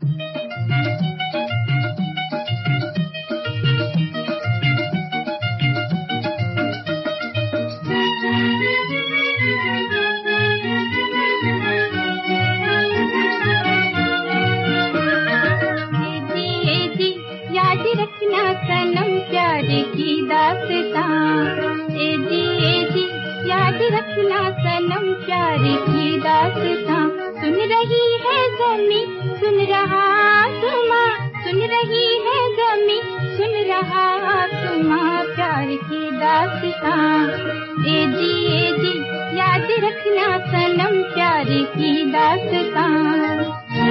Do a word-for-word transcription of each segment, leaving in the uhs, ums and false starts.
रखना सनम प्यार की दास्तां, ए जी ए जी याद रखना सनम प्यार की दास्तां। सुन रही है ज़मीं सुन रहा आसमां, सुन रही है ज़मीं सुन रहा आसमां प्यार की दास्तां। ए जी ए जी याद रखना सनम प्यार की दास्तां।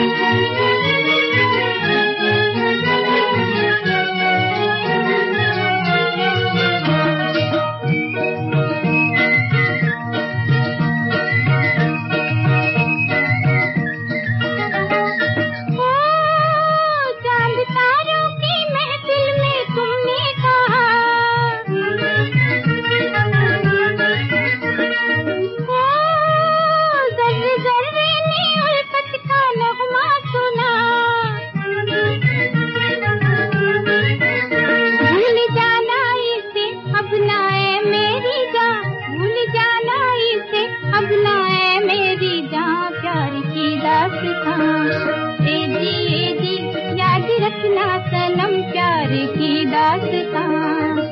ए जी ए जी याद रखना सनम प्यार की दास्तां।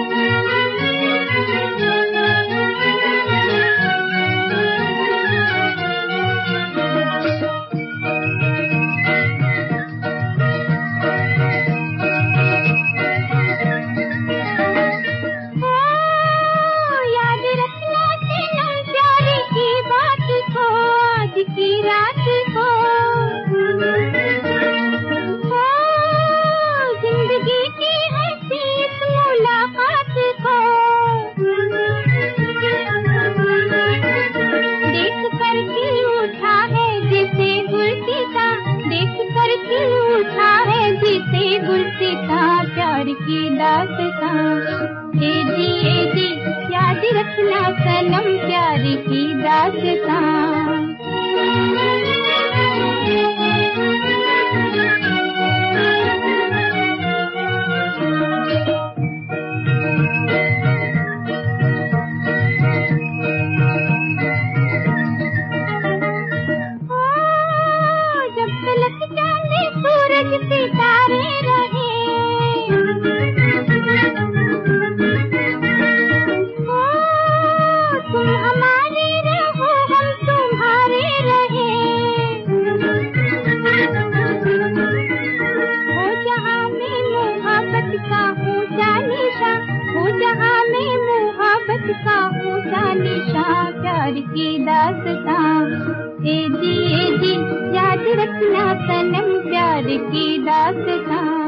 याद रखना सनम प्यार की बात को आज की रात को, जिंदगी की हंसी इस मुलाकात को देख कर दिल उठा है जिसे गुलसिता, देख कर दिल उठा है जिसे गुलसिता प्यार की दास्तां। ए जी ए जी याद रखना सनम प्यार की दास्तां। जब तलक चांद सूरज सितारे रहे, तुम हमारे रहो हम तुम्हारे रहे। हो जहाँ में मोहब्बत का ऊंचा निशान, हो जहाँ में मोहब्बत का ऊंचा निशान प्यार की दास्तां। ए जी ए जी याद रखना सनम प्यार की दास्तां।